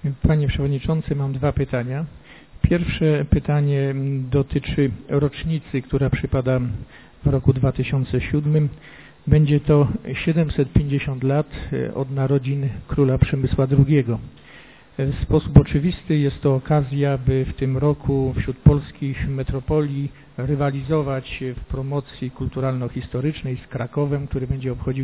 Panie Przewodniczący, mam dwa pytania. Pierwsze pytanie dotyczy rocznicy, która przypada w roku 2007. Będzie to 750 lat od narodzin króla Przemysła II. W sposób oczywisty jest to okazja, by w tym roku wśród polskich metropolii rywalizować w promocji kulturalno-historycznej z Krakowem, który będzie obchodził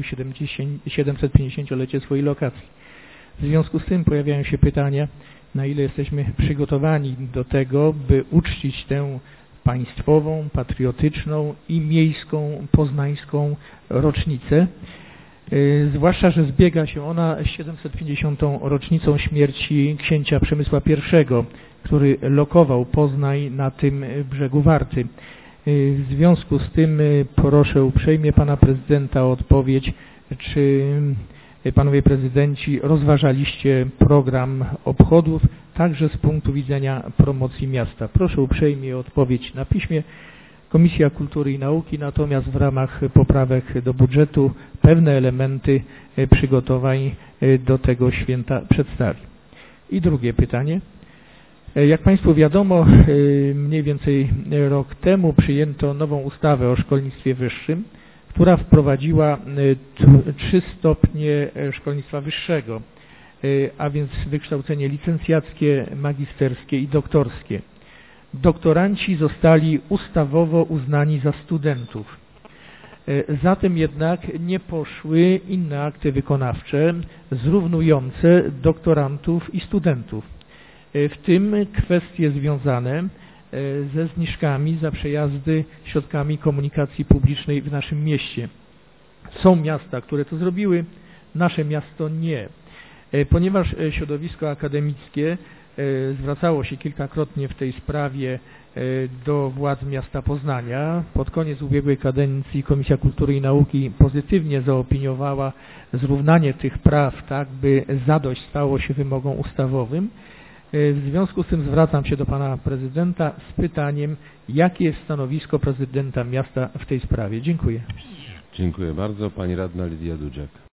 750-lecie swojej lokacji. W związku z tym pojawiają się pytania, na ile jesteśmy przygotowani do tego, by uczcić tę państwową, patriotyczną i miejską, poznańską rocznicę. Zwłaszcza, że zbiega się ona z 750. rocznicą śmierci księcia Przemysła I, który lokował Poznań na tym brzegu Warty. W związku z tym proszę uprzejmie pana prezydenta o odpowiedź, czy panowie prezydenci rozważaliście program obchodów także z punktu widzenia promocji miasta. Proszę uprzejmie o odpowiedź na piśmie. Komisja Kultury i Nauki natomiast w ramach poprawek do budżetu pewne elementy przygotowań do tego święta przedstawi. I drugie pytanie. Jak państwu wiadomo, mniej więcej rok temu przyjęto nową ustawę o szkolnictwie wyższym, która wprowadziła 3 stopnie szkolnictwa wyższego, a więc wykształcenie licencjackie, magisterskie i doktorskie. Doktoranci zostali ustawowo uznani za studentów. Zatem jednak nie poszły inne akty wykonawcze zrównujące doktorantów i studentów, w tym kwestie związane ze zniżkami za przejazdy środkami komunikacji publicznej w naszym mieście. Są miasta, które to zrobiły, nasze miasto nie. Ponieważ środowisko akademickie zwracało się kilkakrotnie w tej sprawie do władz miasta Poznania. Pod koniec ubiegłej kadencji Komisja Kultury i Nauki pozytywnie zaopiniowała zrównanie tych praw, tak by zadość stało się wymogom ustawowym. W związku z tym zwracam się do pana prezydenta z pytaniem, jakie jest stanowisko prezydenta miasta w tej sprawie. Dziękuję. Dziękuję bardzo. Pani radna Lidia Dudziak.